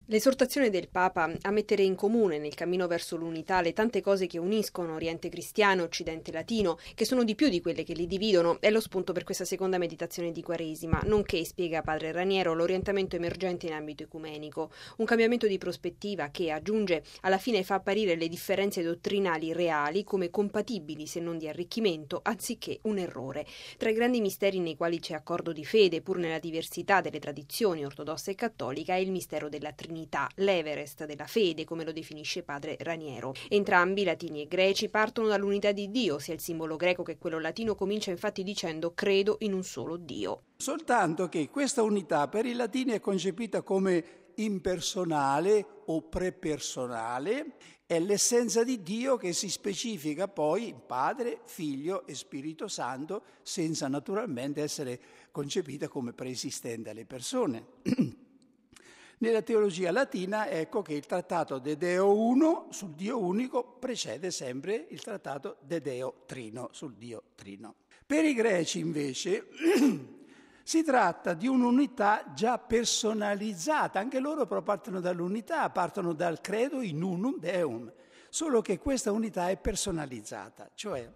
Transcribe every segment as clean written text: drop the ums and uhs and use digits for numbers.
L'esortazione del Papa a mettere in comune nel cammino verso l'unità le tante cose che uniscono Oriente cristiano e Occidente latino, che sono di più di quelle che li dividono, è lo spunto per questa seconda meditazione di Quaresima, nonché, spiega padre Raniero, l'orientamento emergente in ambito ecumenico, un cambiamento di prospettiva che, aggiunge, alla fine fa apparire le differenze dottrinali reali come compatibili se non di arricchimento, anziché un errore. Tra i grandi misteri nei quali c'è accordo di fede, pur nella diversità delle tradizioni ortodossa e cattolica, è il mistero della Trinità, l'Everest della fede, come lo definisce padre Raniero. Entrambi, latini e greci, partono dall'unità di Dio, sia il simbolo greco che quello latino comincia infatti dicendo credo in un solo Dio. Soltanto che questa unità per i latini è concepita come impersonale o prepersonale, è l'essenza di Dio che si specifica poi in Padre, Figlio e Spirito Santo, senza naturalmente essere concepita come preesistente alle persone. Nella teologia latina ecco che il trattato De Deo Uno sul Dio unico precede sempre il trattato De Deo Trino sul Dio Trino. Per i greci invece si tratta di un'unità già personalizzata, anche loro però partono dall'unità, partono dal credo in unum Deum, solo che questa unità è personalizzata, cioè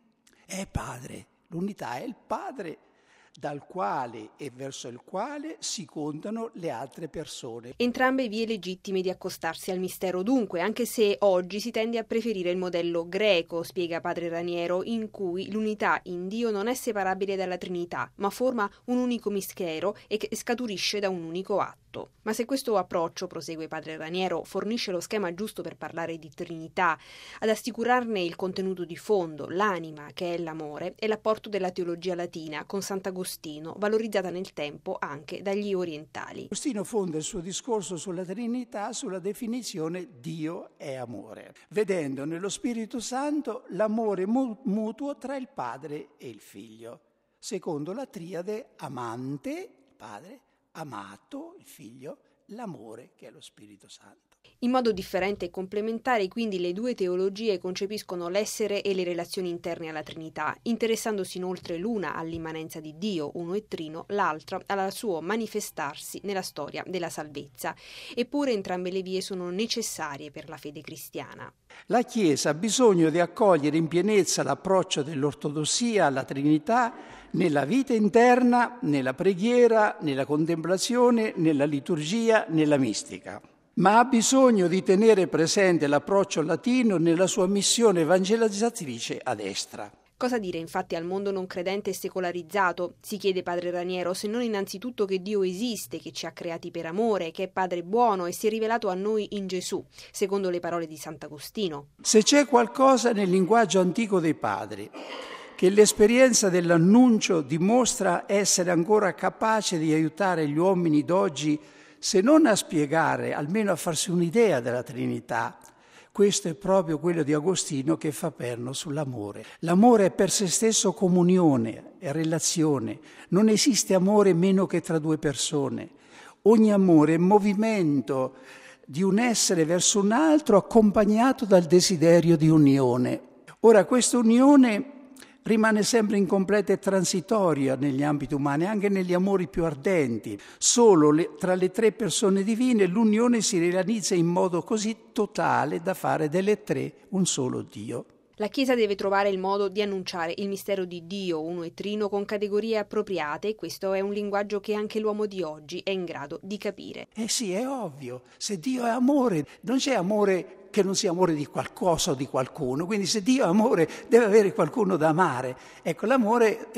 è Padre, l'unità è il Padre dal quale e verso il quale si contano le altre persone. Entrambe vie legittime di accostarsi al mistero dunque, anche se oggi si tende a preferire il modello greco, spiega padre Raniero, in cui l'unità in Dio non è separabile dalla Trinità, ma forma un unico mistero e che scaturisce da un unico atto. Ma se questo approccio, prosegue padre Raniero, fornisce lo schema giusto per parlare di Trinità, ad assicurarne il contenuto di fondo, l'anima, che è l'amore, è l'apporto della teologia latina con Sant'Agostino, valorizzata nel tempo anche dagli orientali. Agostino fonda il suo discorso sulla Trinità sulla definizione Dio è amore, vedendo nello Spirito Santo l'amore mutuo tra il Padre e il Figlio, secondo la triade amante, il Padre, amato, il Figlio, l'amore che è lo Spirito Santo. In modo differente e complementare, quindi, le due teologie concepiscono l'essere e le relazioni interne alla Trinità, interessandosi inoltre l'una all'immanenza di Dio, uno e trino, l'altra al suo manifestarsi nella storia della salvezza. Eppure entrambe le vie sono necessarie per la fede cristiana. La Chiesa ha bisogno di accogliere in pienezza l'approccio dell'ortodossia alla Trinità nella vita interna, nella preghiera, nella contemplazione, nella liturgia, nella mistica. Ma ha bisogno di tenere presente l'approccio latino nella sua missione evangelizzatrice a destra. Cosa dire infatti al mondo non credente e secolarizzato, si chiede padre Raniero, se non innanzitutto che Dio esiste, che ci ha creati per amore, che è Padre buono e si è rivelato a noi in Gesù, secondo le parole di Sant'Agostino. Se c'è qualcosa nel linguaggio antico dei padri che l'esperienza dell'annuncio dimostra essere ancora capace di aiutare gli uomini d'oggi, se non a spiegare, almeno a farsi un'idea della Trinità, questo è proprio quello di Agostino che fa perno sull'amore. L'amore è per se stesso comunione, è relazione. Non esiste amore meno che tra due persone. Ogni amore è movimento di un essere verso un altro accompagnato dal desiderio di unione. Ora, questa unione rimane sempre incompleta e transitoria negli ambiti umani, anche negli amori più ardenti. Solo tra le tre persone divine l'unione si realizza in modo così totale da fare delle tre un solo Dio. La Chiesa deve trovare il modo di annunciare il mistero di Dio, uno e trino, con categorie appropriate, e questo è un linguaggio che anche l'uomo di oggi è in grado di capire. Sì, è ovvio. Se Dio è amore, non c'è amore che non sia amore di qualcosa o di qualcuno. Quindi se Dio è amore, deve avere qualcuno da amare. Ecco, l'amore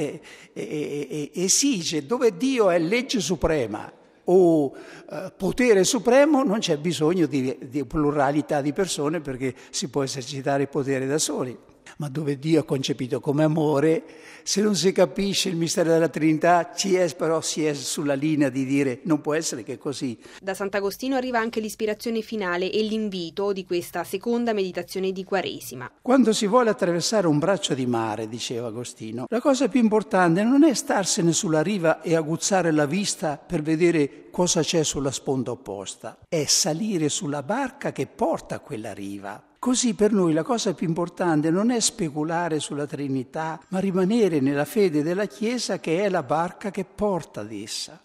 esige, dove Dio è legge suprema o potere supremo, non c'è bisogno di pluralità di persone perché si può esercitare il potere da soli. Ma dove Dio è concepito come amore, se non si capisce il mistero della Trinità, si è sulla linea di dire non può essere che così. Da Sant'Agostino arriva anche l'ispirazione finale e l'invito di questa seconda meditazione di Quaresima. Quando si vuole attraversare un braccio di mare, diceva Agostino, la cosa più importante non è starsene sulla riva e aguzzare la vista per vedere cosa c'è sulla sponda opposta, è salire sulla barca che porta a quella riva. Così per noi la cosa più importante non è speculare sulla Trinità, ma rimanere nella fede della Chiesa che è la barca che porta ad essa.